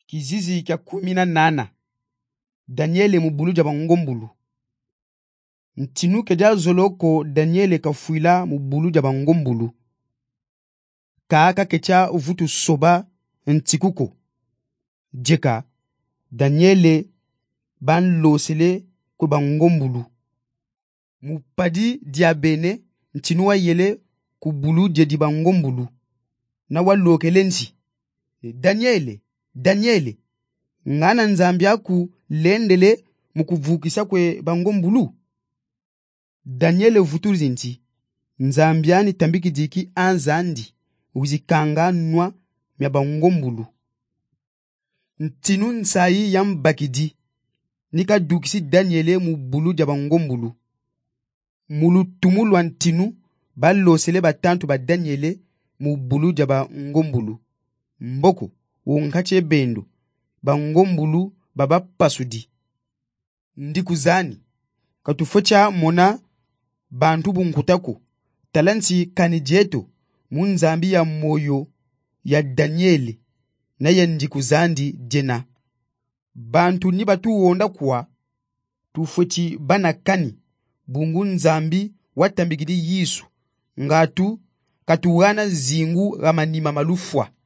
Kizizi kya 18 Daniele mubulu jaba ngombulu. Ntinu keja zoloko Daniele kafuila mubulu jaba ngombulu. Kaaka kecha uvutu soba ntikuko. Jeka Daniele ban losele kwa ngombulu. Mupadi diabene ntinu wa yele kubulu jedi ngombulu. Na walokelensi. Daniele, ngana nzambi aku lendele mukuvukisa kwe bangombulu. Daniele vuturi nti, nzambiani tambiki diki anzandi, uzikanga nwa mya bangombulu. Ntinu nsayi yambakidi, nika dukisi Daniele mubulu ja bangombulu. Mulu tumulu wa ntinu, balo sele batantu ba Daniele mubulu ja bangombulu. Mboko, unkache bendo, bangombulu baba pasudi. Ndikuzani, katufocha mona bantu bunkutako, talansi kanijeto, munzambi ya moyo ya Daniele, na ya ndikuzandi jena. Bantu nibatu wonda kuwa, tufochi bana kani, bungu nzambi watambigidi Yesu, ngatu katuwana zingu ramanima malufwa.